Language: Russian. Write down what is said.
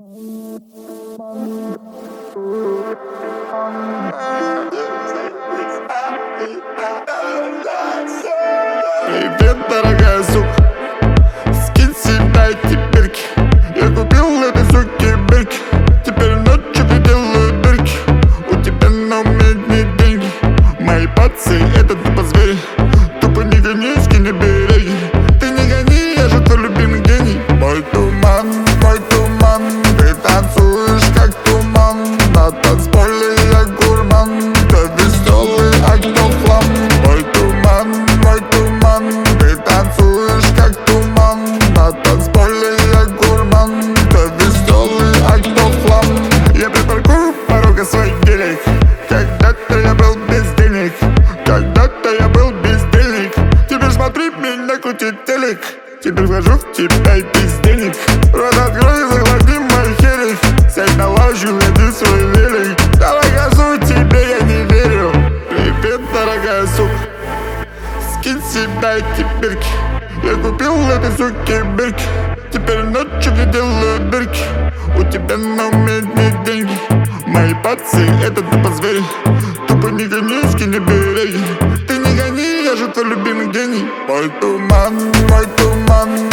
Привет, дорогая сука, скинь с себя эти бирки. Я купил этой суке бирки, теперь ночью делаю дырки. У тебя на уме не деньги, мои пацы это тупо звери. Тупо не гони, скинь береги. Ты не гони, я же твой любимый гений. Мой туман, ты танцуешь как туман. На танцполе я гурман, ты веселый, а кто хлам. Мой туман, ты танцуешь как туман. На танцполе я гурман, ты веселый, а кто хлам. Я припаркую порога свой гелик. Когда-то я был без денег, когда-то я был бездельник. Теперь смотри, меня крутит телек. Теперь вхожу в тебя и без денег. Рот открой, заглотни мой херик. Сядь на лавочку, веди свой велик. Давай газу, тебе я не верю. Привет, дорогая сука, скинь с себя эти бирки. Я купил этой суке бирки, теперь ночью не делаю дырки. У тебя на уме не деньги, мои пацы это тупо звери. Тупо не гони, скинь береги. Ты не гони, я же твой любимый гений. Мой туман,